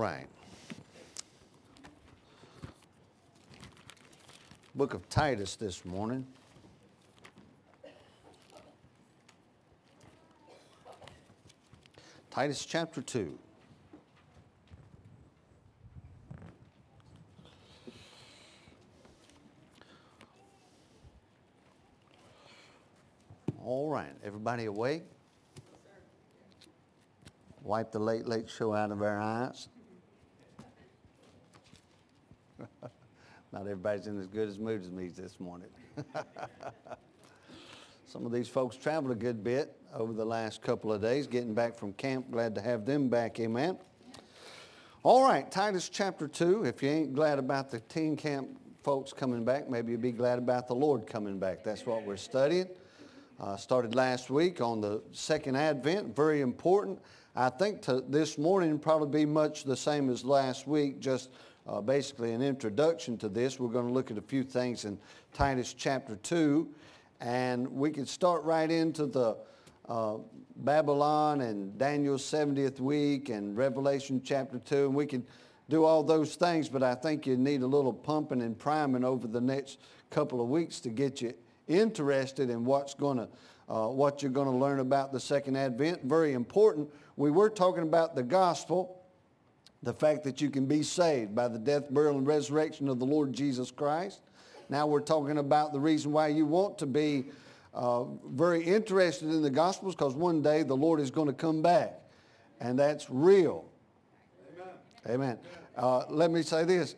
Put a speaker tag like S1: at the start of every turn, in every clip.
S1: right. Book of Titus this morning. Titus chapter 2. All right, everybody awake? Wipe the late show out of our eyes. Not everybody's in as good as mood as me this morning. Some of these folks traveled a good bit over the last couple of days, getting back from camp. Glad to have them back, amen. All right, Titus chapter 2. If you ain't glad about the teen camp folks coming back, maybe you'll be glad about the Lord coming back. That's what we're studying. Started last week on the second advent, very important. I think this morning probably be much the same as last week, just basically an introduction to this. We're going to look at a few things in Titus chapter 2, and we can start right into the Babylon and Daniel's 70th week and Revelation chapter 2, and we can do all those things, but I think you need a little pumping and priming over the next couple of weeks to get you interested in what you're going to learn about the second advent. Very important. We were talking about the gospel, the fact that you can be saved by the death, burial, and resurrection of the Lord Jesus Christ. Now we're talking about the reason why you want to be very interested in the gospels, because one day the Lord is going to come back, and that's real. Amen. Let me say this.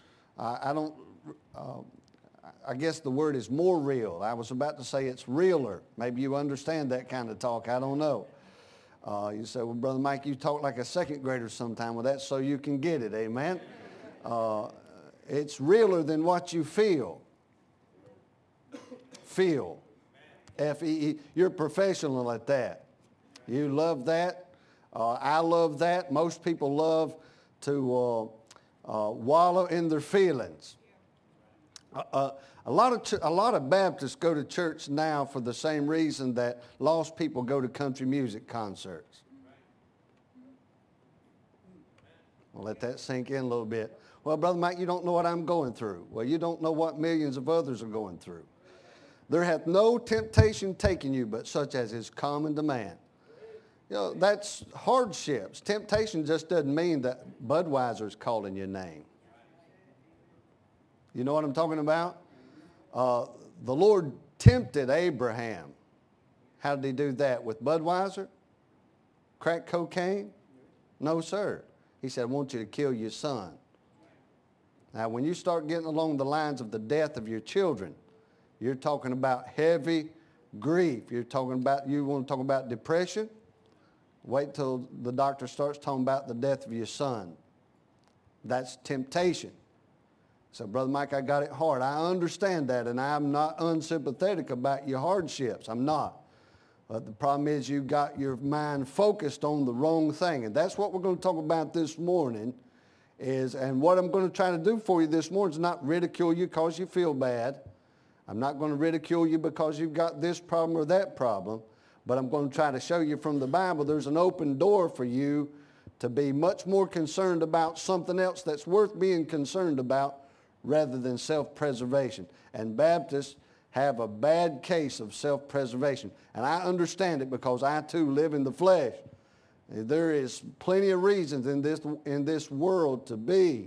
S1: I guess the word is more real. I was about to say it's realer. Maybe you understand that kind of talk. I don't know. You say, well, Brother Mike, you talk like a second grader sometime. Well, that's so you can get it. Amen. It's realer than what you feel. Feel. F-E-E. You're professional at that. You love that. I love that. Most people love to wallow in their feelings. A lot of Baptists go to church now for the same reason that lost people go to country music concerts. I'll let that sink in a little bit. Well, Brother Mike, you don't know what I'm going through. Well, you don't know what millions of others are going through. There hath no temptation taken you, but such as is common to man. You know, that's hardships. Temptation just doesn't mean that Budweiser's calling your name. You know what I'm talking about? The Lord tempted Abraham. How did he do that? With Budweiser? Crack cocaine? No, sir. He said, I want you to kill your son. Now, when you start getting along the lines of the death of your children, you're talking about heavy grief. You want to talk about depression? Wait till the doctor starts talking about the death of your son. That's temptation. So, Brother Mike, I got it hard. I understand that, and I'm not unsympathetic about your hardships. I'm not. But the problem is you got your mind focused on the wrong thing, and that's what we're going to talk about this morning. And what I'm going to try to do for you this morning is not ridicule you because you feel bad. I'm not going to ridicule you because you've got this problem or that problem, but I'm going to try to show you from the Bible there's an open door for you to be much more concerned about something else that's worth being concerned about rather than self-preservation. And Baptists have a bad case of self-preservation. And I understand it because I too live in the flesh. There is plenty of reasons in this world to be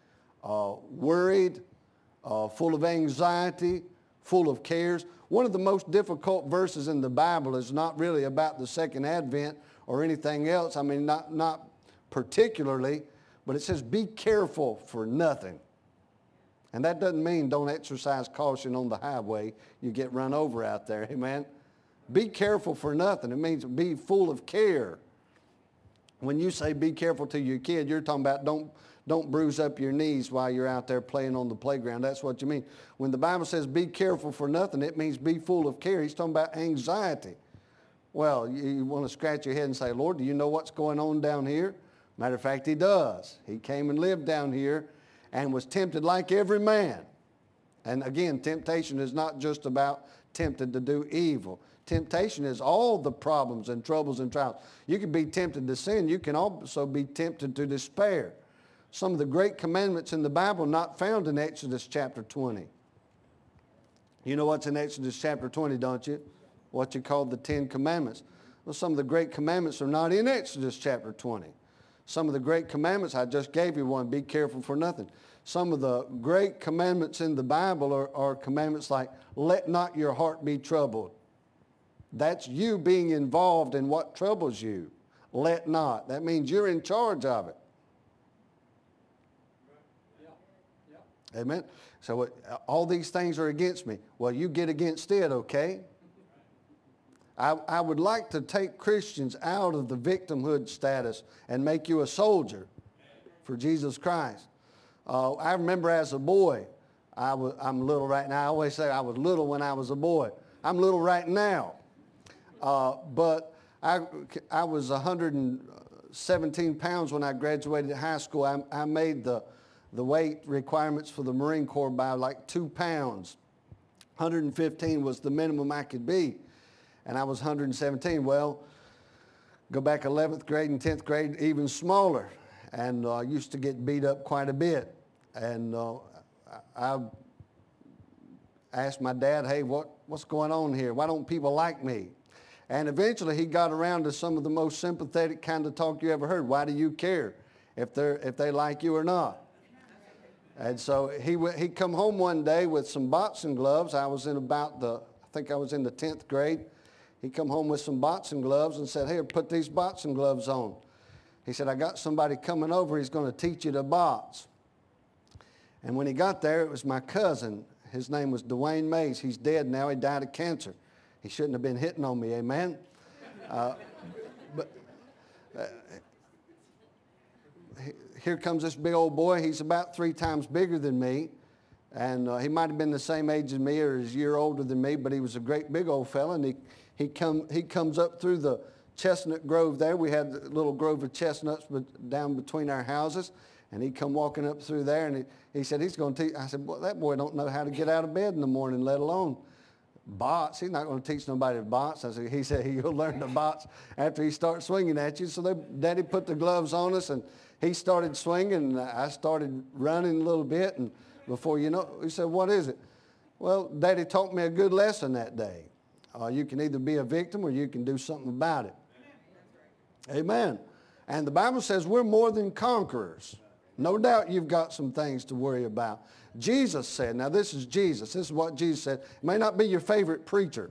S1: worried, full of anxiety, full of cares. One of the most difficult verses in the Bible is not really about the second advent or anything else. I mean, not particularly, but it says, be careful for nothing. And that doesn't mean don't exercise caution on the highway. You get run over out there, amen? Be careful for nothing. It means be full of care. When you say be careful to your kid, you're talking about don't bruise up your knees while you're out there playing on the playground. That's what you mean. When the Bible says be careful for nothing, it means be full of care. He's talking about anxiety. Well, you want to scratch your head and say, Lord, do you know what's going on down here? Matter of fact, he does. He came and lived down here and was tempted like every man. And again, temptation is not just about tempted to do evil. Temptation is all the problems and troubles and trials. You can be tempted to sin. You can also be tempted to despair. some of the great commandments in the Bible not found in Exodus chapter 20. You know what's in Exodus chapter 20, don't you? What you call the Ten Commandments. Well, some of the great commandments are not in Exodus chapter 20. Some of the great commandments, I just gave you one, be careful for nothing. Some of the great commandments in the Bible are commandments like, let not your heart be troubled. That's you being involved in what troubles you. Let not. That means you're in charge of it. Amen. So all these things are against me. Well, you get against it, okay? I would like to take Christians out of the victimhood status and make you a soldier for Jesus Christ. I remember as a boy, I'm little right now. I always say I was little when I was a boy. I'm little right now. But I was 117 pounds when I graduated high school. I made the weight requirements for the Marine Corps by like 2 pounds. 115 was the minimum I could be. And I was 117. Well, go back 11th grade and 10th grade, even smaller. And I used to get beat up quite a bit. And I asked my dad, hey, what's going on here? Why don't people like me? And eventually he got around to some of the most sympathetic kind of talk you ever heard. Why do you care if they like you or not? And so he come home one day with some boxing gloves. I was in I think I was in the 10th grade. He come home with some boxing gloves and said, here, put these boxing gloves on. He said, I got somebody coming over. He's going to teach you to box. And when he got there, it was my cousin. His name was Dwayne Mays. He's dead now. He died of cancer. He shouldn't have been hitting on me, amen? Here comes this big old boy. He's about 3 times bigger than me. And he might have been the same age as me or a year older than me, but he was a great big old fella. And he comes up through the chestnut grove there. We had a little grove of chestnuts down between our houses. And he come walking up through there, and he said, he's going to teach. I said, well, that boy don't know how to get out of bed in the morning, let alone box. He's not going to teach nobody to box. He said he'll learn to box after he starts swinging at you. So Daddy put the gloves on us, and he started swinging, and I started running a little bit. And before you know, he said, what is it? Well, Daddy taught me a good lesson that day. You can either be a victim or you can do something about it. Amen. And the Bible says we're more than conquerors. No doubt you've got some things to worry about. Jesus said, now this is Jesus. This is what Jesus said. It may not be your favorite preacher.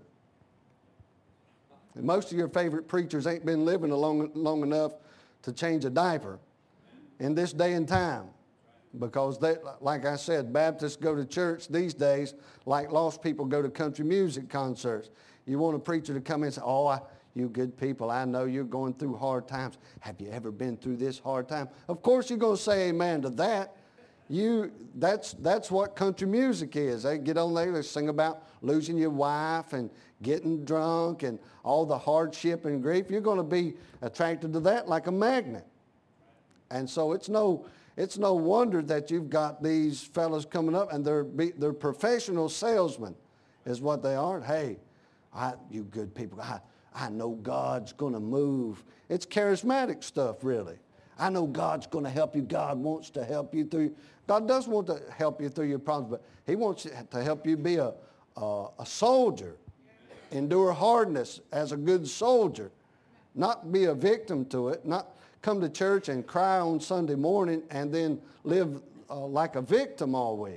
S1: And most of your favorite preachers ain't been living long enough to change a diaper in this day and time. Because, like I said, Baptists go to church these days like lost people go to country music concerts. You want a preacher to come in and say, you good people, I know you're going through hard times. Have you ever been through this hard time? Of course you're going to say amen to that. That's what country music is. They get on there, they sing about losing your wife and getting drunk and all the hardship and grief. You're going to be attracted to that like a magnet. And so it's no wonder that you've got these fellas coming up and they're professional salesmen is what they are. Hey, you good people, I know God's going to move. It's charismatic stuff, really. I know God's going to help you. God wants to help you through. God does want to help you through your problems, but he wants to help you be a soldier. Endure hardness as a good soldier. Not be a victim to it. Not come to church and cry on Sunday morning and then live like a victim all week.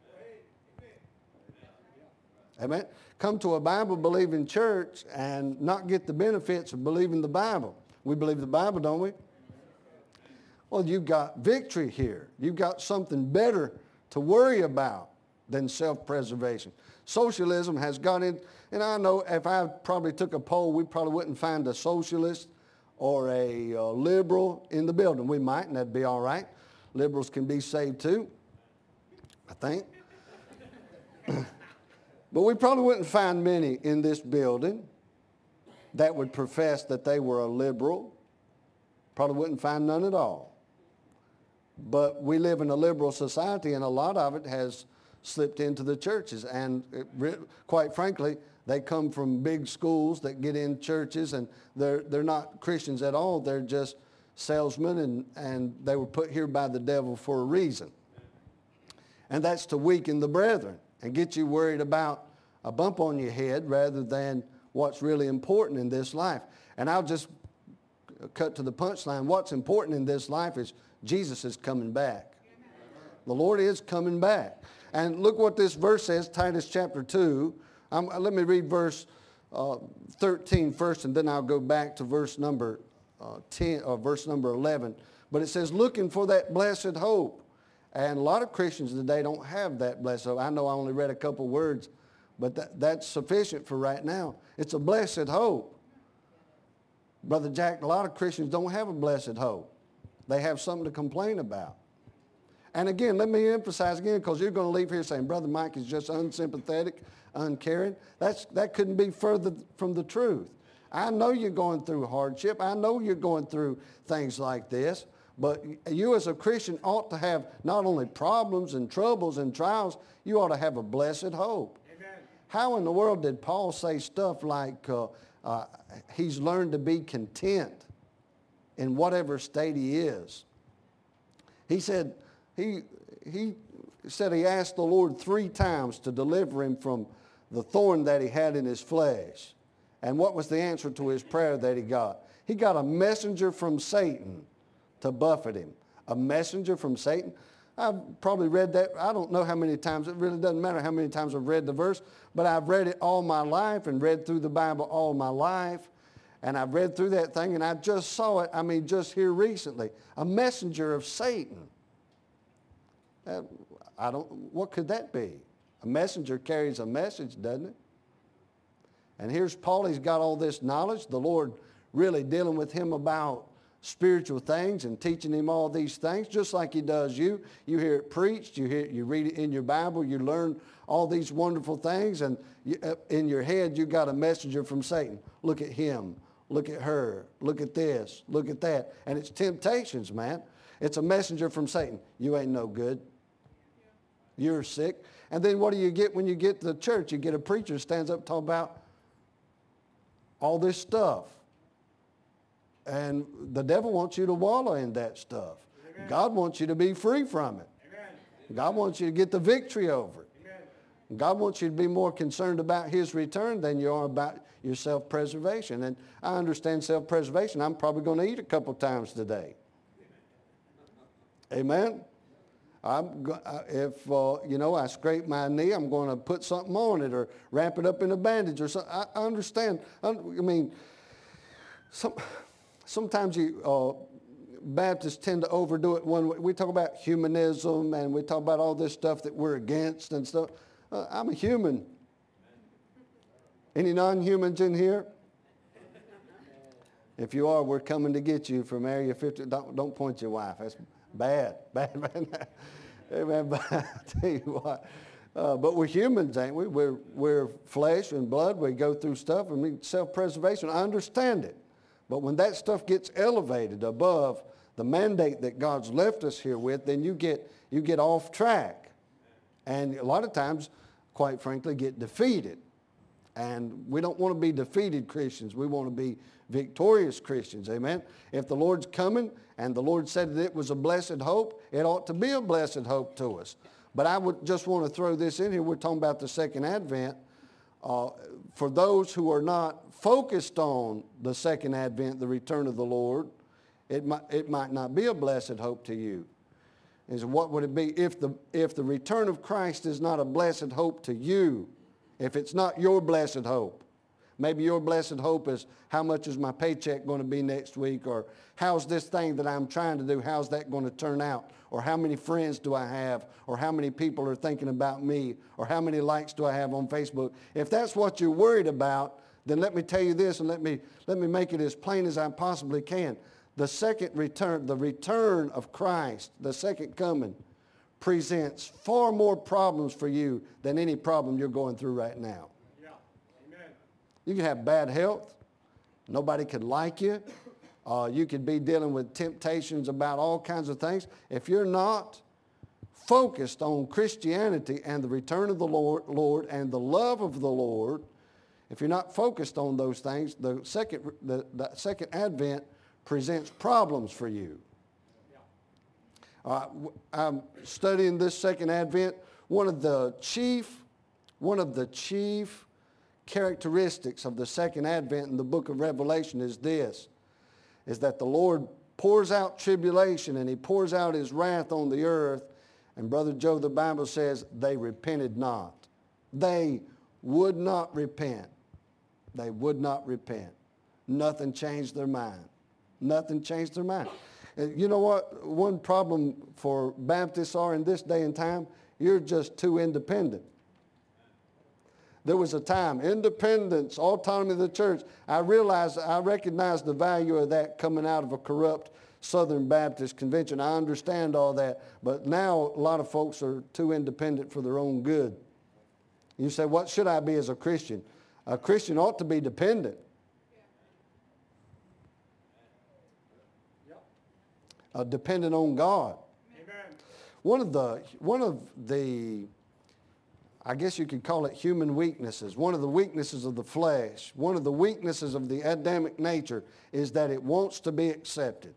S1: Amen. Come to a Bible-believing church and not get the benefits of believing the Bible. We believe the Bible, don't we? Well, you've got victory here. You've got something better to worry about than self-preservation. Socialism has got in, and I know if I probably took a poll, we probably wouldn't find a socialist or a liberal in the building. We might, and that'd be all right. Liberals can be saved too, I think. But we probably wouldn't find many in this building that would profess that they were a liberal. Probably wouldn't find none at all. But we live in a liberal society, and a lot of it has slipped into the churches. And quite frankly, they come from big schools that get in churches, and they're not Christians at all. They're just salesmen, and they were put here by the devil for a reason. And that's to weaken the brethren and get you worried about a bump on your head rather than what's really important in this life. And I'll just cut to the punchline. What's important in this life is Jesus is coming back. The Lord is coming back. And look what this verse says, Titus chapter 2. Let me read verse 13 first, and then I'll go back to verse number 10 or verse number 11. But it says, looking for that blessed hope. And a lot of Christians today don't have that blessed hope. I know I only read a couple words, but that's sufficient for right now. It's a blessed hope. Brother Jack, a lot of Christians don't have a blessed hope. They have something to complain about. And again, let me emphasize again, because you're going to leave here saying, Brother Mike is just unsympathetic, uncaring. That couldn't be further from the truth. I know you're going through hardship. I know you're going through things like this. But you as a Christian ought to have not only problems and troubles and trials, you ought to have a blessed hope. Amen. How in the world did Paul say stuff like he's learned to be content in whatever state he is? He said he asked the Lord 3 times to deliver him from the thorn that he had in his flesh. And what was the answer to his prayer that he got? He got a messenger from Satan to buffet him. A messenger from Satan. I've probably read that, I don't know how many times. It really doesn't matter how many times I've read the verse, but I've read it all my life and read through the Bible all my life. And I've read through that thing, and I just saw it, just here recently. A messenger of Satan. What could that be? A messenger carries a message, doesn't it? And here's Paul, he's got all this knowledge. The Lord really dealing with him about spiritual things and teaching him all these things, just like he does you. You hear it preached, you read it in your Bible, you learn all these wonderful things, and in your head you got a messenger from Satan. Look at him, look at her, look at this, look at that. And it's temptations, man. It's a messenger from Satan. You ain't no good. You're sick. And then what do you get when you get to the church? You get a preacher who stands up and talks about all this stuff. And the devil wants you to wallow in that stuff. Amen. God wants you to be free from it. Amen. God wants you to get the victory over it. Amen. God wants you to be more concerned about his return than you are about your self-preservation. And I understand self-preservation. I'm probably going to eat a couple times today. Amen. If I scrape my knee, I'm going to put something on it or wrap it up in a bandage or something. I understand. Sometimes Baptists tend to overdo it one way. We talk about humanism and we talk about all this stuff that we're against and stuff. I'm a human. Any non-humans in here? If you are, we're coming to get you from Area 50. Don't point at your wife. That's bad. Amen. But I tell you what. But we're humans, ain't we? We're flesh and blood. We go through stuff. Self-preservation, I understand it. But when that stuff gets elevated above the mandate that God's left us here with, then you get off track. And a lot of times, quite frankly, get defeated. And we don't want to be defeated Christians. We want to be victorious Christians. Amen. If the Lord's coming and the Lord said that it was a blessed hope, it ought to be a blessed hope to us. But I would just want to throw this in here. We're talking about the second advent. For those who are not focused on the second advent, the return of the Lord, it might not be a blessed hope to you. And so what would it be if the return of Christ is not a blessed hope to you? If it's not your blessed hope? Maybe your blessed hope is, how much is my paycheck going to be next week? Or how's this thing that I'm trying to do, how's that going to turn out? Or how many friends do I have? Or how many people are thinking about me? Or how many likes do I have on Facebook? If that's what you're worried about, then let me tell you this, and let me make it as plain as I possibly can. The second return, the return of Christ, the second coming, presents far more problems for you than any problem you're going through right now. Yeah. Amen. You can have bad health. Nobody could like you. You could be dealing with temptations about all kinds of things. If you're not focused on Christianity and the return of the Lord and the love of the Lord, if you're not focused on those things, the second advent presents problems for you. I'm studying this second advent. One of the chief characteristics of the second advent in the book of Revelation is this, is that the Lord pours out tribulation and he pours out his wrath on the earth. And Brother Joe, the Bible says they repented not. They would not repent. They would not repent. Nothing changed their mind. Nothing changed their mind. You know what? One problem for Baptists are in this day and time, you're just too independent. There was a time, independence, autonomy of the church. I recognized the value of that coming out of a corrupt Southern Baptist convention. I understand all that. But now a lot of folks are too independent for their own good. You say, what should I be as a Christian? A Christian ought to be dependent. Dependent on God. Amen. One of the, I guess you could call it human weaknesses, one of the weaknesses of the flesh, one of the weaknesses of the Adamic nature is that it wants to be accepted.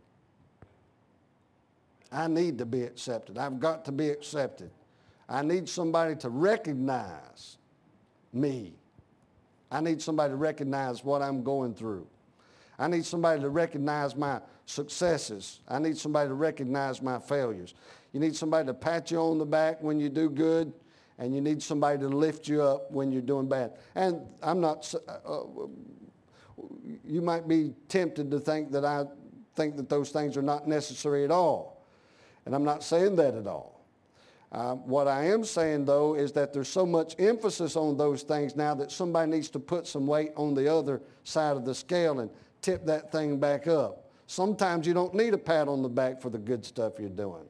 S1: I need to be accepted. I've got to be accepted. I need somebody to recognize me. I need somebody to recognize what I'm going through. I need somebody to recognize my successes. I need somebody to recognize my failures. You need somebody to pat you on the back when you do good, and you need somebody to lift you up when you're doing bad. And I'm not, you might be tempted to think that I think that those things are not necessary at all. And I'm not saying that at all. What I am saying, though, is that there's so much emphasis on those things now that somebody needs to put some weight on the other side of the scale and tip that thing back up. Sometimes you don't need a pat on the back for the good stuff you're doing.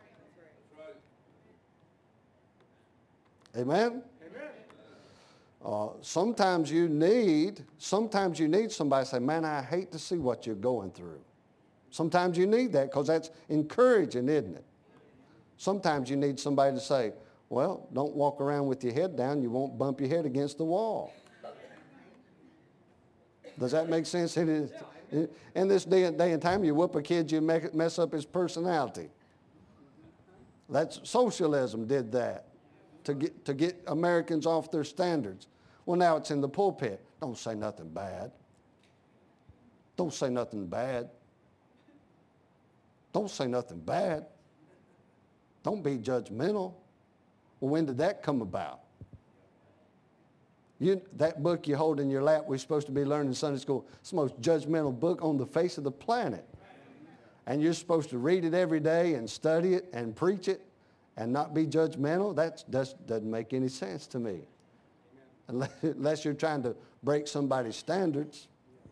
S1: Amen? Sometimes you need somebody to say, man, I hate to see what you're going through. Sometimes you need that because that's encouraging, isn't it? Sometimes you need somebody to say, well, don't walk around with your head down. You won't bump your head against the wall. Does that make sense? In this day and time, you whoop a kid, you mess up his personality. That's socialism did that to get Americans off their standards. Well, now it's in the pulpit. Don't say nothing bad. Don't say nothing bad. Don't say nothing bad. Don't be judgmental. Well, when did that come about? That book you hold in your lap we're supposed to be learning in Sunday school, it's the most judgmental book on the face of the planet. And you're supposed to read it every day and study it and preach it and not be judgmental? That doesn't make any sense to me. Unless you're trying to break somebody's standards.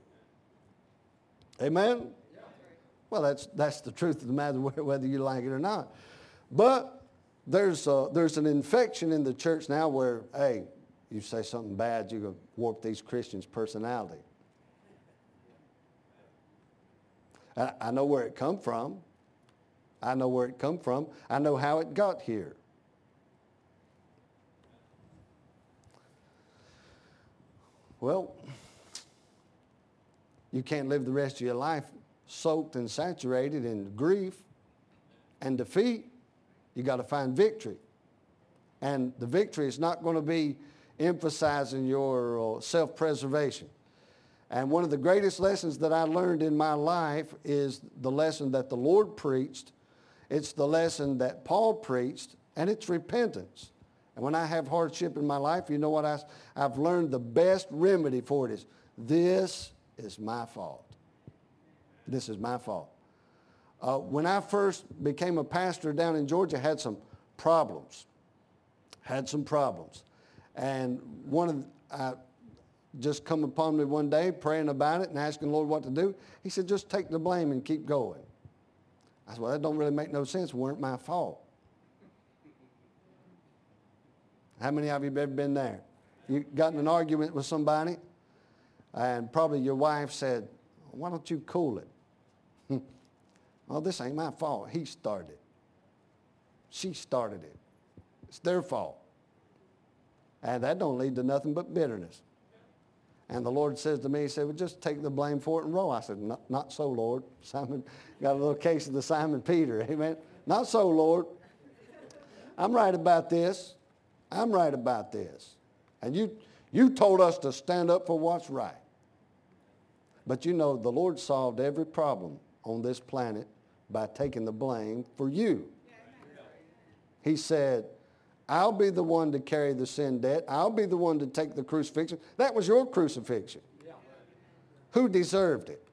S1: Amen? Well, that's the truth of the matter, whether you like it or not. But there's an infection in the church now where, hey, you say something bad, you're going to warp these Christians' personality. I know where it come from. I know where it come from. I know how it got here. Well, you can't live the rest of your life soaked and saturated in grief and defeat. You got to find victory. And the victory is not going to be emphasizing your self-preservation. And one of the greatest lessons that I learned in my life is the lesson that the Lord preached. It's the lesson that Paul preached, and it's repentance. And when I have hardship in my life, you know what I've learned the best remedy for it is, this is my fault. This is my fault. When I first became a pastor down in Georgia, I had some problems. And just come upon me one day praying about it and asking the Lord what to do. He said, just take the blame and keep going. I said, well, that don't really make no sense. It weren't my fault. How many of you have ever been there? You got in an argument with somebody and probably your wife said, why don't you cool it? Oh, this ain't my fault. He started it. She started it. It's their fault. And that don't lead to nothing but bitterness. And the Lord says to me, he said, well, just take the blame for it and roll. I said, not so, Lord. Simon got a little case of the Simon Peter. Amen. Not so, Lord. I'm right about this. I'm right about this. And you told us to stand up for what's right. But you know, the Lord solved every problem on this planet by taking the blame for you. He said, I'll be the one to carry the sin debt. I'll be the one to take the crucifixion. That was your crucifixion. Who deserved it?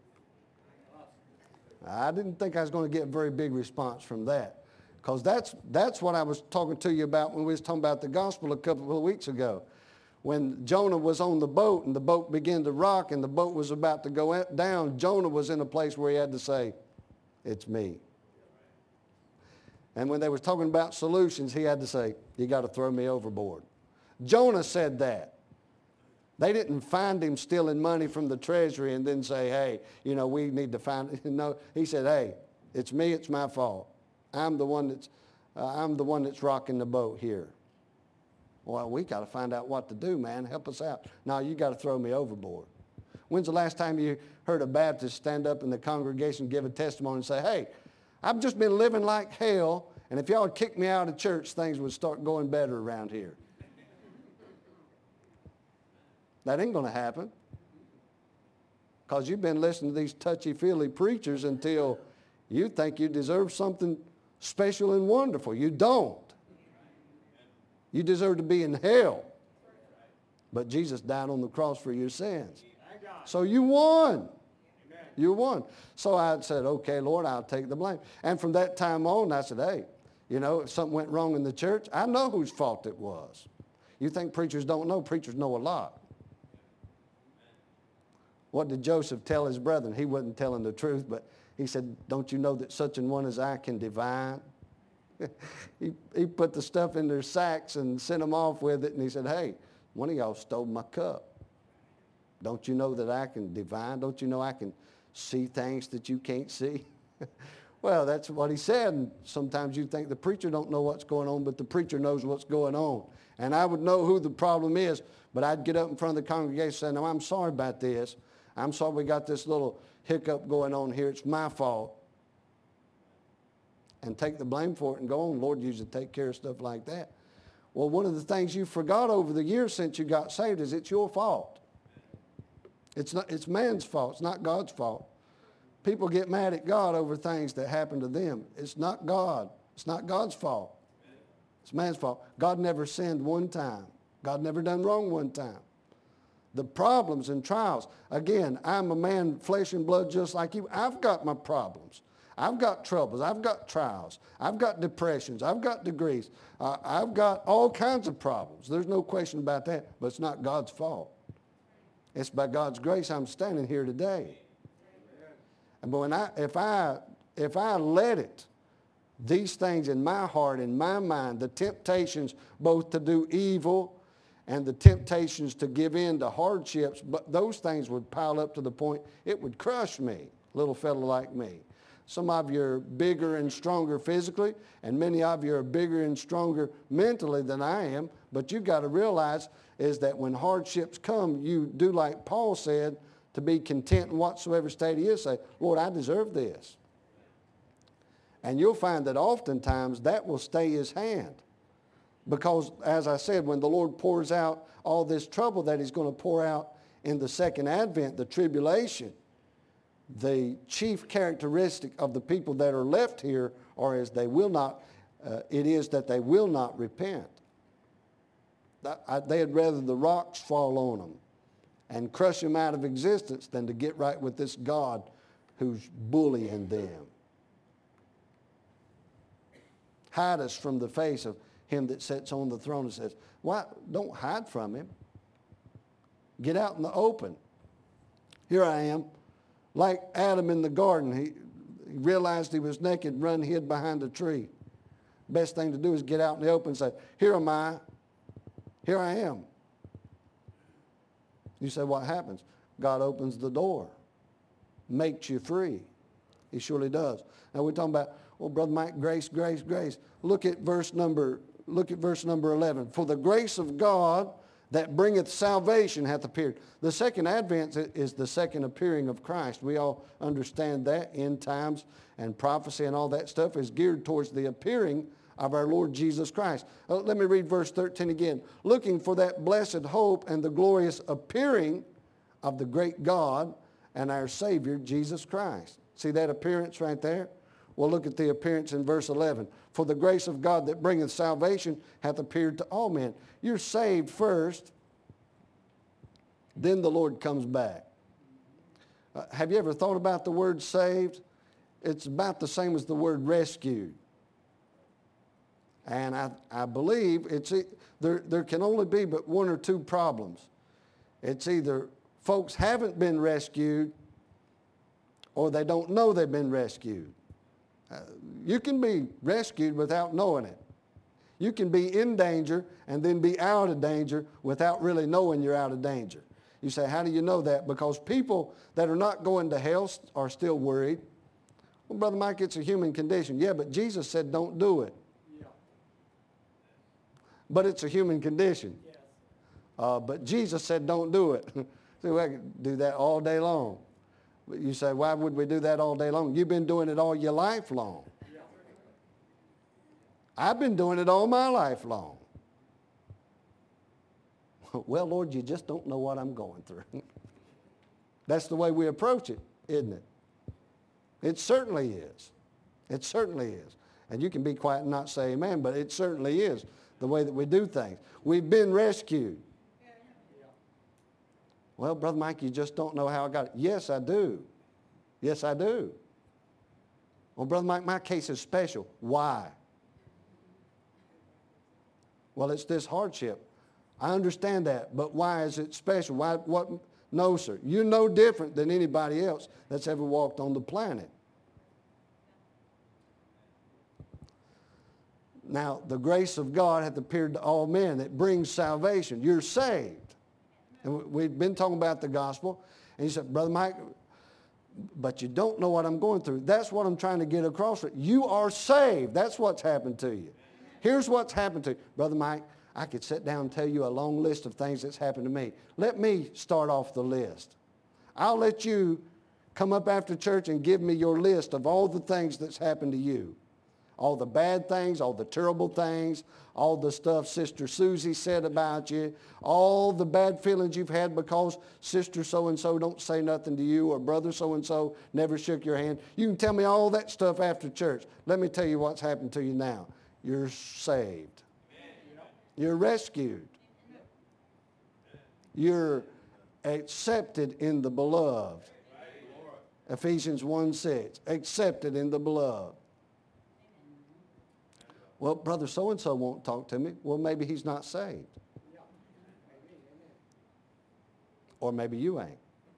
S1: I didn't think I was going to get a very big response from that. Because that's what I was talking to you about when we was talking about the gospel a couple of weeks ago. When Jonah was on the boat and the boat began to rock and the boat was about to go down, Jonah was in a place where he had to say, it's me. And when they was talking about solutions, he had to say, you got to throw me overboard. Jonah said that. They didn't find him stealing money from the treasury and then say, hey, we need to find it. No, he said, hey, it's me, it's my fault. I'm the one that's rocking the boat here. Well, we got to find out what to do, man. Help us out. No, you got to throw me overboard. When's the last time you heard a Baptist stand up in the congregation, give a testimony and say, hey, I've just been living like hell, and if y'all would kick me out of church, things would start going better around here. That ain't going to happen. Because you've been listening to these touchy-feely preachers until you think you deserve something special and wonderful. You don't. You deserve to be in hell. But Jesus died on the cross for your sins. So you won. You won. So I said, okay, Lord, I'll take the blame. And from that time on, I said, hey, if something went wrong in the church, I know whose fault it was. You think preachers don't know? Preachers know a lot. What did Joseph tell his brethren? He wasn't telling the truth, but he said, don't you know that such an one as I can divine? He put the stuff in their sacks and sent them off with it, and he said, hey, one of y'all stole my cup. Don't you know that I can divine? Don't you know I can see things that you can't see? Well, that's what he said, and sometimes you think the preacher don't know what's going on, but the preacher knows what's going on. And I would know who the problem is, but I'd get up in front of the congregation and say, no, I'm sorry about this. I'm sorry we got this little hiccup going on here. It's my fault. And take the blame for it and go on. Lord usually take care of stuff like that. Well, one of the things you forgot over the years since you got saved is it's your fault. It's man's fault. It's not God's fault. People get mad at God over things that happen to them. It's not God. It's not God's fault. It's man's fault. God never sinned one time. God never done wrong one time. The problems and trials. Again, I'm a man, flesh and blood just like you. I've got my problems. I've got troubles. I've got trials. I've got depressions. I've got degrees. I've got all kinds of problems. There's no question about that, but it's not God's fault. It's by God's grace I'm standing here today. But if I let it, these things in my heart, in my mind, the temptations both to do evil and the temptations to give in to hardships, but those things would pile up to the point it would crush me, little fellow like me. Some of you are bigger and stronger physically, and many of you are bigger and stronger mentally than I am, but you've got to realize is that when hardships come, you do like Paul said, to be content in whatsoever state he is, say, Lord, I deserve this. And you'll find that oftentimes that will stay his hand. Because, as I said, when the Lord pours out all this trouble that he's going to pour out in the second advent, the tribulation, the chief characteristic of the people that are left here is they will not, it is that they will not repent. They'd rather the rocks fall on them and crush them out of existence than to get right with this God who's bullying them. Hide us from the face of him that sits on the throne and says, why? Don't hide from him. Get out in the open. Here I am. Like Adam in the garden, he realized he was naked, run hid behind a tree. Best thing to do is get out in the open and say, here am I. Here I am. You say, what happens? God opens the door, makes you free. He surely does. Now we're talking about, well, Brother Mike, grace, grace, grace. Look at verse number 11. For the grace of God that bringeth salvation hath appeared. The second advent is the second appearing of Christ. We all understand that. End times and prophecy and all that stuff is geared towards the appearing of our Lord Jesus Christ. Let me read verse 13 again. Looking for that blessed hope and the glorious appearing of the great God and our Savior, Jesus Christ. See that appearance right there? Well, look at the appearance in verse 11. For the grace of God that bringeth salvation hath appeared to all men. You're saved first, then the Lord comes back. Have you ever thought about the word saved? It's about the same as the word rescued. And I believe there can only be but one or two problems. It's either folks haven't been rescued or they don't know they've been rescued. You can be rescued without knowing it. You can be in danger and then be out of danger without really knowing you're out of danger. You say, how do you know that? Because people that are not going to hell are still worried. Well, Brother Mike, it's a human condition. Yeah, but Jesus said don't do it. Yeah. But it's a human condition. Yes. But Jesus said don't do it. So I could do that all day long. But you say, why would we do that all day long? You've been doing it all your life long. I've been doing it all my life long. Well, Lord, you just don't know what I'm going through. That's the way we approach it, isn't it? It certainly is. It certainly is. And you can be quiet and not say amen, but it certainly is the way that we do things. We've been rescued. Well, Brother Mike, you just don't know how I got it. Yes, I do. Yes, I do. Well, Brother Mike, my case is special. Why? Well, it's this hardship. I understand that, but why is it special? Why? What? No, sir. You're no different than anybody else that's ever walked on the planet. Now, the grace of God hath appeared to all men. It brings salvation. You're saved. And we've been talking about the gospel. And you said, Brother Mike, but you don't know what I'm going through. That's what I'm trying to get across. You are saved. That's what's happened to you. Here's what's happened to you. Brother Mike, I could sit down and tell you a long list of things that's happened to me. Let me start off the list. I'll let you come up after church and give me your list of all the things that's happened to you. All the bad things, all the terrible things, all the stuff Sister Susie said about you, all the bad feelings you've had because Sister so-and-so don't say nothing to you or Brother so-and-so never shook your hand. You can tell me all that stuff after church. Let me tell you what's happened to you now. You're saved. You're rescued. You're accepted in the beloved. Ephesians 1:6, accepted in the beloved. Well, Brother so-and-so won't talk to me. Well, maybe he's not saved. Or maybe you ain't.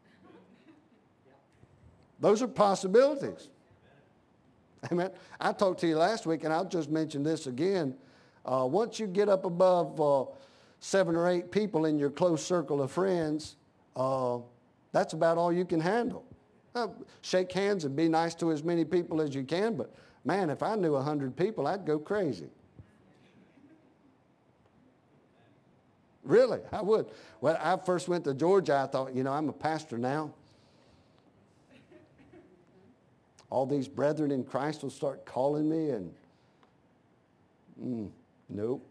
S1: Those are possibilities. Amen. I talked to you last week, and I'll just mention this again. Once you get up above 7 or 8 people in your close circle of friends, that's about all you can handle. Shake hands and be nice to as many people as you can, but man, if I knew 100 people, I'd go crazy. Really, I would. When I first went to Georgia, I thought, I'm a pastor now. All these brethren in Christ will start calling me and, nope.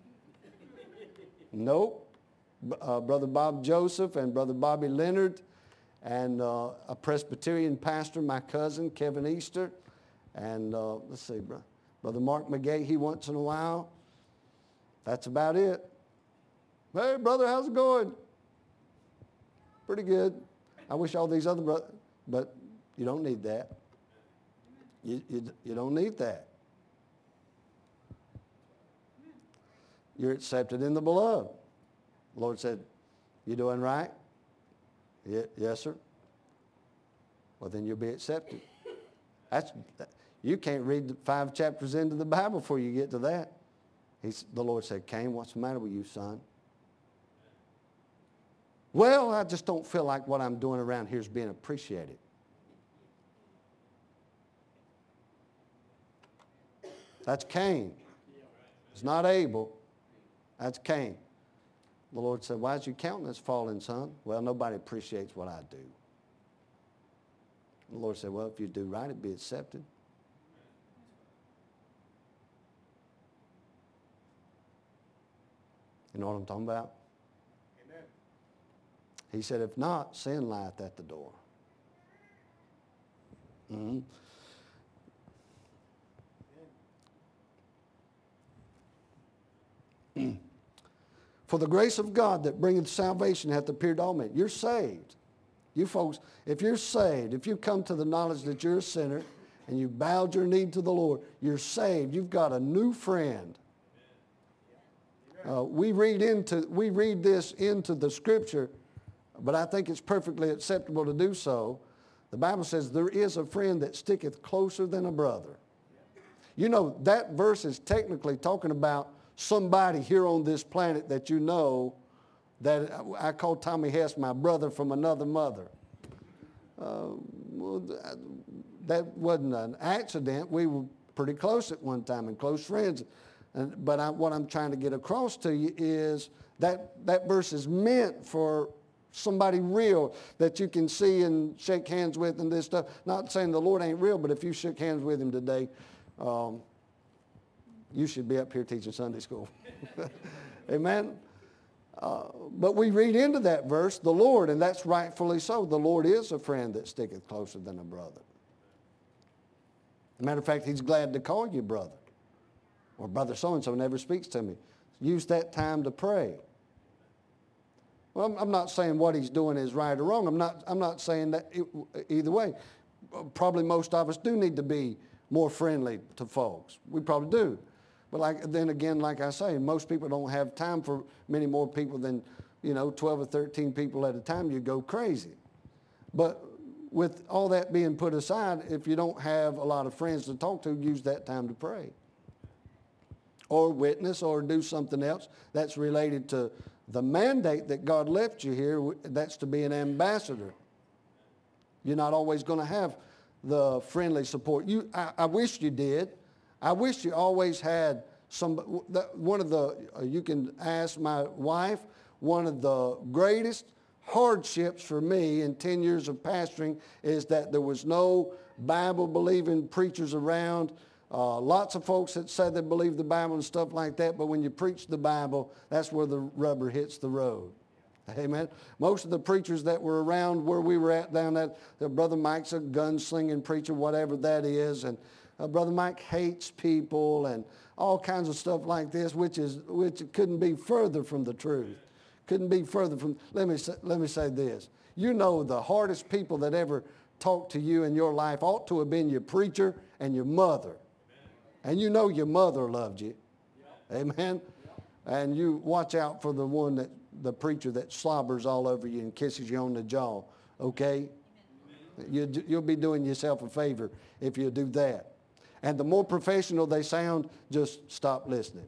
S1: Nope. Brother Bob Joseph and Brother Bobby Leonard and a Presbyterian pastor, my cousin, Kevin Easter. And let's see, Brother Mark McGahee once in a while. That's about it. Hey, brother, how's it going? Pretty good. I wish all these other brothers, but you don't need that. You don't need that. You're accepted in the beloved. The Lord said, you doing right? Yes, sir. Well, then you'll be accepted. You can't read the 5 chapters into the Bible before you get to that. The Lord said, Cain, what's the matter with you, son? Well, I just don't feel like what I'm doing around here is being appreciated. That's Cain. It's not Abel. That's Cain. The Lord said, why is your countenance falling, son? Well, nobody appreciates what I do. The Lord said, well, if you do right, it'd be accepted. You know what I'm talking about? Amen. He said, if not, sin lieth at the door. Mm-hmm. For the grace of God that bringeth salvation hath appeared to all men. You're saved. You folks, if you're saved, if you come to the knowledge that you're a sinner and you've bowed your knee to the Lord, you're saved. You've got a new friend. We read this into the Scripture, but I think it's perfectly acceptable to do so. The Bible says there is a friend that sticketh closer than a brother. You know, that verse is technically talking about somebody here on this planet that you know, that I call Tommy Hess my brother from another mother. Well, that wasn't an accident. We were pretty close at one time and close friends. But what I'm trying to get across to you is that verse is meant for somebody real that you can see and shake hands with and this stuff. Not saying the Lord ain't real, but if you shook hands with him today, you should be up here teaching Sunday school. Amen? But we read into that verse, the Lord, and that's rightfully so. The Lord is a friend that sticketh closer than a brother. As a matter of fact, he's glad to call you brother. Or brother so-and-so never speaks to me. Use that time to pray. Well, I'm not saying what he's doing is right or wrong. I'm not saying that either way. Probably most of us do need to be more friendly to folks. We probably do. But then again, like I say, most people don't have time for many more people than, 12 or 13 people at a time. You go crazy. But with all that being put aside, if you don't have a lot of friends to talk to, use that time to pray. Or witness or do something else that's related to the mandate that God left you here, that's to be an ambassador. You're not always going to have the friendly support. I wish you did. I wish you always had somebody. You can ask my wife, one of the greatest hardships for me in 10 years of pastoring is that there was no Bible-believing preachers around. Lots of folks that said they believe the Bible and stuff like that, but when you preach the Bible, that's where the rubber hits the road. Amen. Most of the preachers that were around where we were at down at, Brother Mike's a gunslinging preacher, whatever that is, and Brother Mike hates people and all kinds of stuff like this, which couldn't be further from the truth. Couldn't be further from. Let me say this. You know, the hardest people that ever talked to you in your life ought to have been your preacher and your mother. And you know your mother loved you. Amen. And you watch out for the preacher that slobbers all over you and kisses you on the jaw. Okay? You'll be doing yourself a favor if you do that. And the more professional they sound, just stop listening.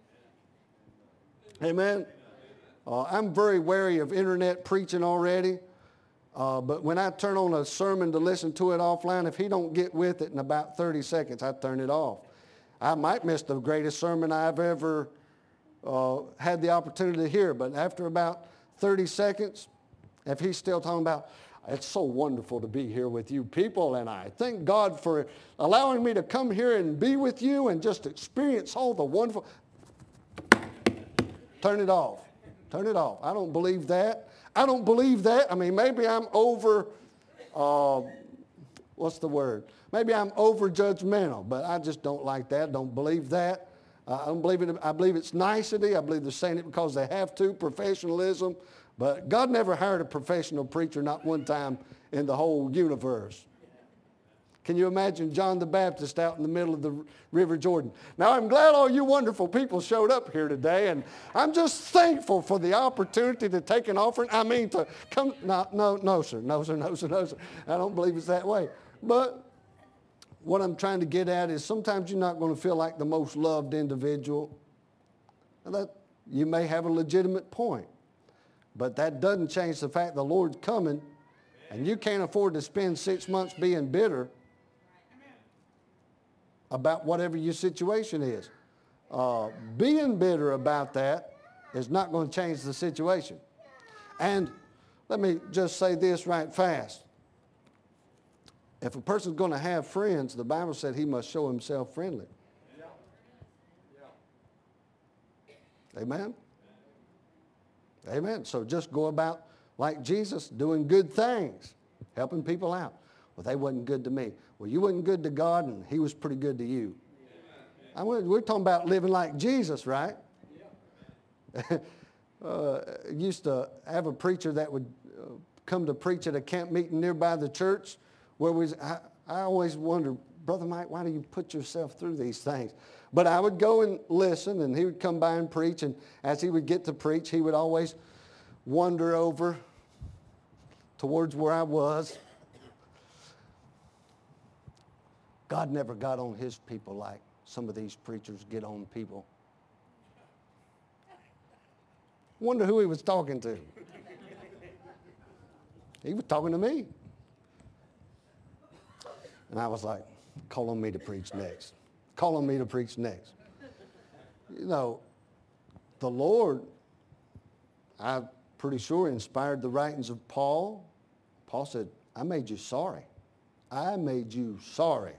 S1: Amen? I'm very wary of internet preaching already. But when I turn on a sermon to listen to it offline, if he don't get with it in about 30 seconds, I turn it off. I might miss the greatest sermon I've ever had the opportunity to hear. But after about 30 seconds, if he's still talking about, it's so wonderful to be here with you people, and I thank God for allowing me to come here and be with you and just experience all the wonderful. Turn it off. Turn it off. I don't believe that. I don't believe that. I mean, maybe I'm over, what's the word? Maybe I'm over judgmental, but I just don't like that. Don't believe that. I don't believe it. I believe it's nicety. I believe they're saying it because they have to, professionalism. But God never hired a professional preacher, not one time in the whole universe. Can you imagine John the Baptist out in the middle of the River Jordan? Now, I'm glad all you wonderful people showed up here today, and I'm just thankful for the opportunity to take an offering. I mean, to come. No, sir. I don't believe it's that way. But what I'm trying to get at is sometimes you're not going to feel like the most loved individual. That you may have a legitimate point. But that doesn't change the fact the Lord's coming, and you can't afford to spend 6 months being bitter about whatever your situation is. Being bitter about that is not going to change the situation. And let me just say this right fast. If a person's going to have friends, the Bible said he must show himself friendly. Amen? Amen. So just go about like Jesus, doing good things, helping people out. Well, they wasn't good to me. Well, you wasn't good to God, and he was pretty good to you. We're talking about living like Jesus, right? Used to have a preacher that would come to preach at a camp meeting nearby the church where I always wondered, Brother Mike, why do you put yourself through these things? But I would go and listen, and he would come by and preach, and as he would get to preach, he would always wander over towards where I was. God never got on his people like some of these preachers get on people. Wonder who he was talking to. He was talking to me. And I was like, call on me to preach next. Call on me to preach next. You know, the Lord, I'm pretty sure, inspired the writings of Paul. Paul said, I made you sorry. I made you sorry.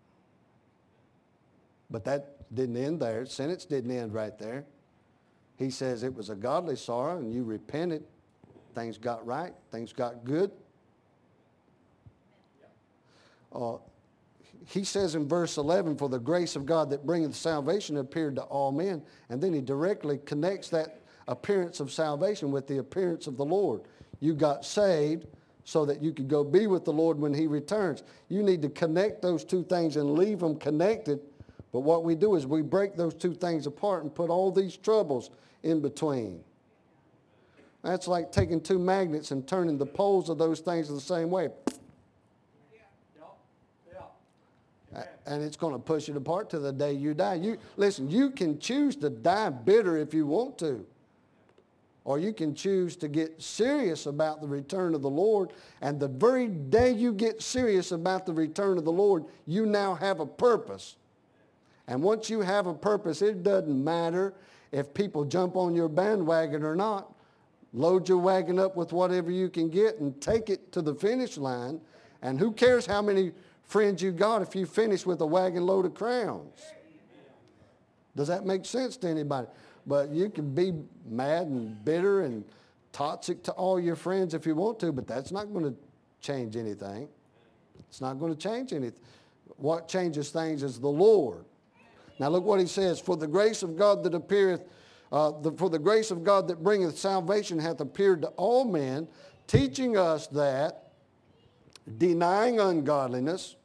S1: But that didn't end there. Sentence didn't end right there. He says it was a godly sorrow, and you repented. Things got right. Things got good. He says in verse 11, for the grace of God that bringeth salvation appeared to all men. And then he directly connects that appearance of salvation with the appearance of the Lord. You got saved so that you could go be with the Lord when he returns. You need to connect those two things and leave them connected. But what we do is we break those two things apart and put all these troubles in between. That's like taking two magnets and turning the poles of those things the same way. And it's going to push it apart to the day you die. Listen, you can choose to die bitter if you want to. Or you can choose to get serious about the return of the Lord. And the very day you get serious about the return of the Lord, you now have a purpose. And once you have a purpose, it doesn't matter if people jump on your bandwagon or not. Load your wagon up with whatever you can get and take it to the finish line. And who cares how many friends you got if you finish with a wagon load of crowns? Does that make sense to anybody? But you can be mad and bitter and toxic to all your friends if you want to, but that's not going to change anything. It's not going to change anything. What changes things is the Lord. Now look what he says, for the grace of God that appeareth, for the grace of God that bringeth salvation hath appeared to all men, teaching us that, denying ungodliness,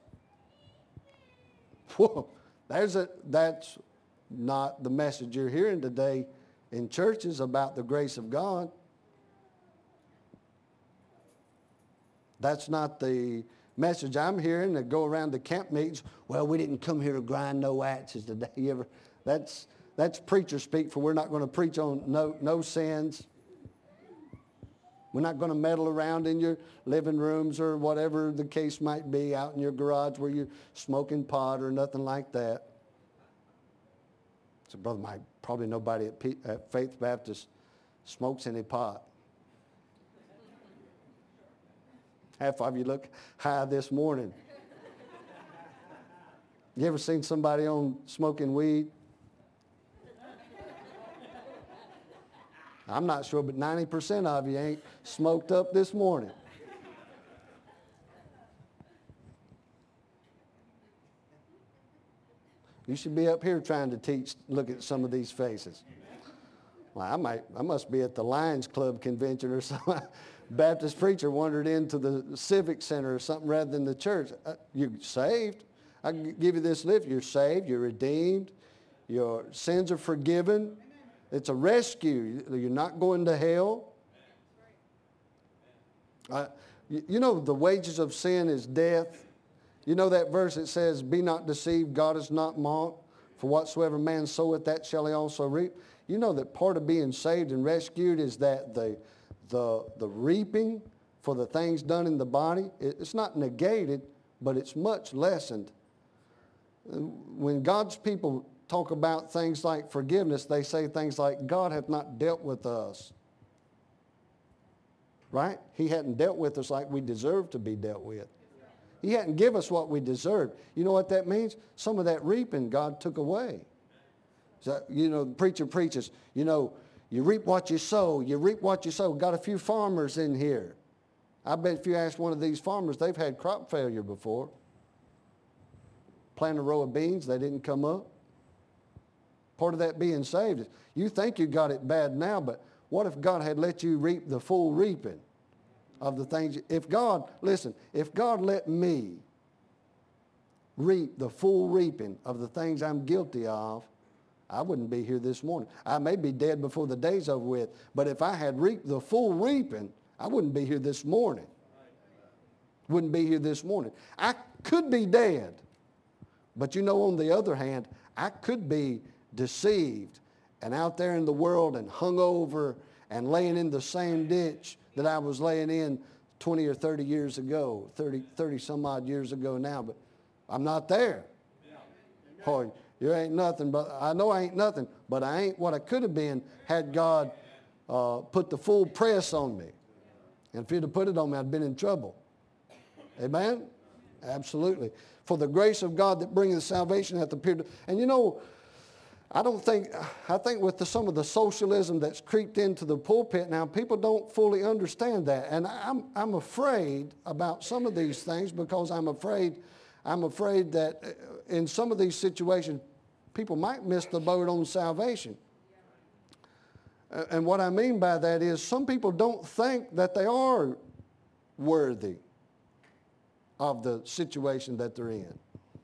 S1: that's not the message you're hearing today in churches about the grace of God. That's not the message I'm hearing that go around the camp meetings. Well, we didn't come here to grind no axes today. That's preacher speak for we're not going to preach on no sins. We're not going to meddle around in your living rooms or whatever the case might be, out in your garage where you're smoking pot or nothing like that. So, Brother Mike, probably nobody at Faith Baptist smokes any pot. Half of you look high this morning. You ever seen somebody on smoking weed? I'm not sure, but 90% of you ain't smoked up this morning. You should be up here trying to look at some of these faces. Well, I must be at the Lions Club convention or something. Baptist preacher wandered into the Civic Center or something rather than the church. You're saved. I can give you this lift. You're saved. You're redeemed. Your sins are forgiven. It's a rescue. You're not going to hell. You know the wages of sin is death. You know that verse that says, be not deceived, God is not mocked. For whatsoever man soweth, that shall he also reap. You know that part of being saved and rescued is that the reaping for the things done in the body, it's not negated, but it's much lessened. When God's people talk about things like forgiveness, they say things like, God hath not dealt with us. Right? He hadn't dealt with us like we deserve to be dealt with. He hadn't given us what we deserved. You know what that means? Some of that reaping God took away. So, the preacher preaches, you reap what you sow. You reap what you sow. Got a few farmers in here. I bet if you ask one of these farmers, they've had crop failure before. Plant a row of beans, they didn't come up. Part of that being saved is you think you got it bad now, but what if God had let you reap the full reaping of the things? If God let me reap the full reaping of the things I'm guilty of, I wouldn't be here this morning. I may be dead before the day's over with, but if I had reaped the full reaping, I wouldn't be here this morning. Wouldn't be here this morning. I could be dead, but on the other hand, I could be deceived and out there in the world and hung over and laying in the same ditch that I was laying in 20 or 30 years ago, 30 some odd years ago now, but I'm not there. Boy, you ain't nothing, but I know I ain't nothing, but I ain't what I could have been had God put the full press on me. And if he'd have put it on me, I'd been in trouble. Amen? Absolutely. For the grace of God that bringeth salvation hath appeared. And I think with some of the socialism that's creeped into the pulpit now, people don't fully understand that. And I'm afraid about some of these things because I'm afraid that in some of these situations, people might miss the boat on salvation. And what I mean by that is some people don't think that they are worthy of the situation that they're in.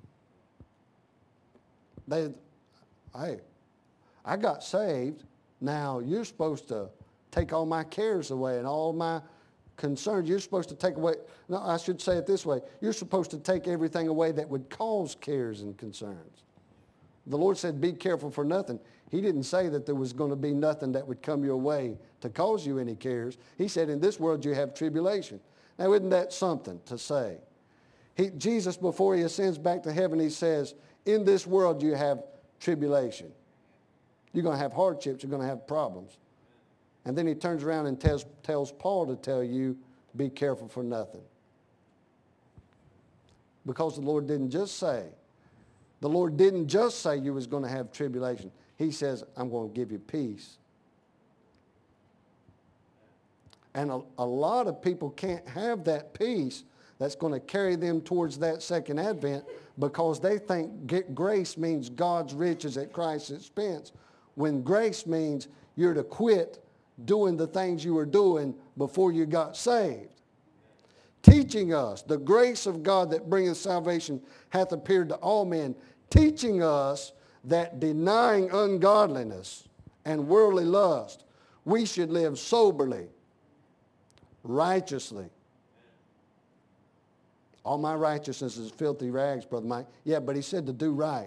S1: Hey, I got saved. Now you're supposed to take all my cares away and all my concerns. You're supposed to take away, no, I should say it this way. You're supposed to take everything away that would cause cares and concerns. The Lord said, be careful for nothing. He didn't say that there was going to be nothing that would come your way to cause you any cares. He said, in this world you have tribulation. Now, isn't that something to say? Jesus, before he ascends back to heaven, he says, in this world you have tribulation. You're going to have hardships. You're going to have problems. And then he turns around and tells Paul to tell you, be careful for nothing. Because the Lord didn't just say you was going to have tribulation. He says, I'm going to give you peace. And a lot of people can't have that peace that's going to carry them towards that second advent because they think grace means God's riches at Christ's expense, when grace means you're to quit doing the things you were doing before you got saved. Teaching us the grace of God that bringeth salvation hath appeared to all men, teaching us that denying ungodliness and worldly lust, we should live soberly, righteously. All my righteousness is filthy rags, Brother Mike. Yeah, but he said to do right.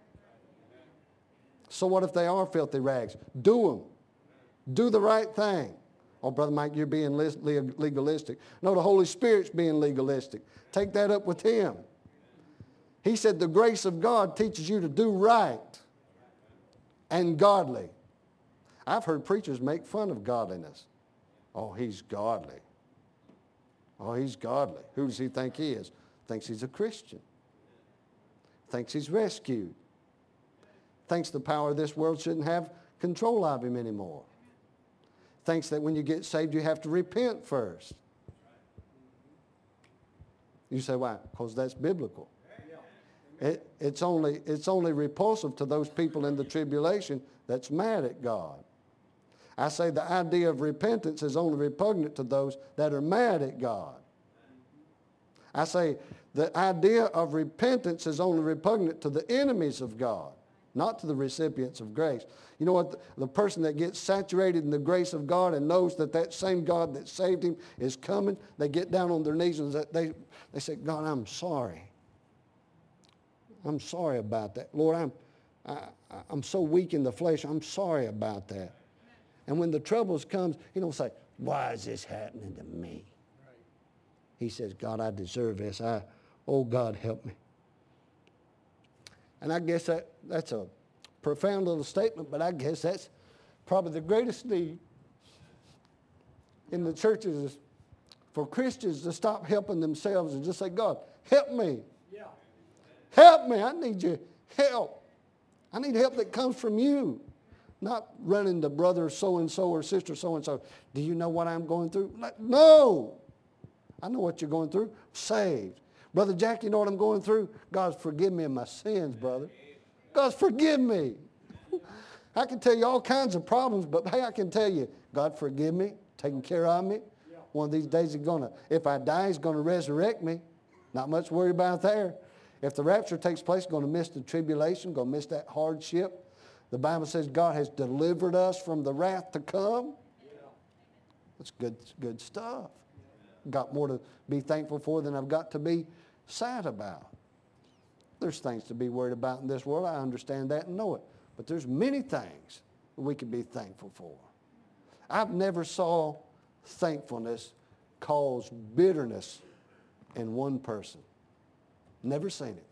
S1: So what if they are filthy rags? Do them. Do the right thing. Oh, Brother Mike, you're being legalistic. No, the Holy Spirit's being legalistic. Take that up with him. He said the grace of God teaches you to do right and godly. I've heard preachers make fun of godliness. Oh, he's godly. Oh, he's godly. Who does he think he is? Thinks he's a Christian. Thinks he's rescued. Thinks the power of this world shouldn't have control of him anymore. Thinks that when you get saved, you have to repent first. You say, why? Because that's biblical. It's only repulsive to those people in the tribulation that's mad at God. I say the idea of repentance is only repugnant to those that are mad at God. I say the idea of repentance is only repugnant to the enemies of God, not to the recipients of grace. You know what? The person that gets saturated in the grace of God and knows that that same God that saved him is coming, they get down on their knees and they say, God, I'm sorry. I'm sorry about that. Lord, I'm so weak in the flesh. I'm sorry about that. And when the troubles comes, he don't say, why is this happening to me? He says, God, I deserve this. Oh, God, help me. And I guess that's a
S2: profound little statement, but I guess that's probably the greatest need in the churches is for Christians to stop helping themselves and just say, God, help me. Yeah. Help me. I need your help. I need help that comes from you. Not running to brother so-and-so or sister so-and-so. Do you know what I'm going through? No. I know what you're going through. Saved. Brother Jack, you know what I'm going through? God, forgive me of my sins, brother. God, forgive me. I can tell you all kinds of problems, but hey, I can tell you, God, forgive me, taking care of me. One of these days, if I die, He's going to resurrect me. Not much worry about there. If the rapture takes place, going to miss the tribulation, going to miss that hardship. The Bible says God has delivered us from the wrath to come. That's good stuff. Got more to be thankful for than I've got to be sad about. There's things to be worried about in this world. I understand that and know it. But there's many things we can be thankful for. I've never saw thankfulness cause bitterness in one person. Never seen it.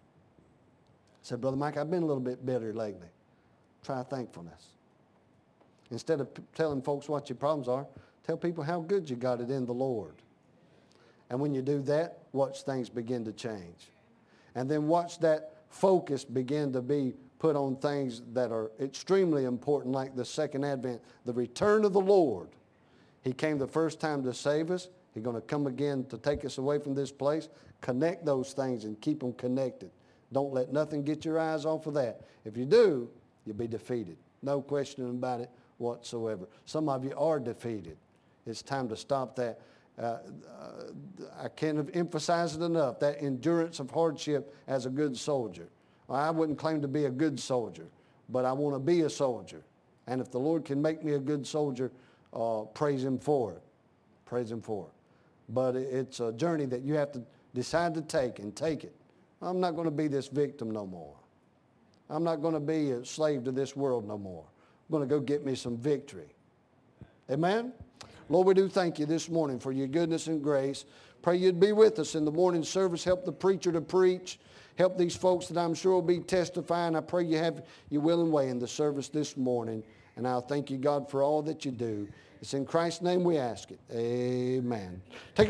S2: I said, Brother Mike, I've been a little bit bitter lately. Try thankfulness. Instead of telling folks what your problems are, tell people how good you got it in the Lord. And when you do that, watch things begin to change. And then watch that focus begin to be put on things that are extremely important, like the second advent, the return of the Lord. He came the first time to save us. He's going to come again to take us away from this place. Connect those things and keep them connected. Don't let nothing get your eyes off of that. If you do, you'll be defeated. No question about it whatsoever. Some of you are defeated. It's time to stop that. I can't emphasize it enough, that endurance of hardship as a good soldier. I wouldn't claim to be a good soldier, but I want to be a soldier. And if the Lord can make me a good soldier, praise Him for it. Praise Him for it. But it's a journey that you have to decide to take and take it. I'm not going to be this victim no more. I'm not going to be a slave to this world no more. I'm going to go get me some victory. Amen? Lord, we do thank You this morning for Your goodness and grace. Pray You'd be with us in the morning service. Help the preacher to preach. Help these folks that I'm sure will be testifying. I pray You have Your will and way in the service this morning. And I'll thank You, God, for all that You do. It's in Christ's name we ask it. Amen. Take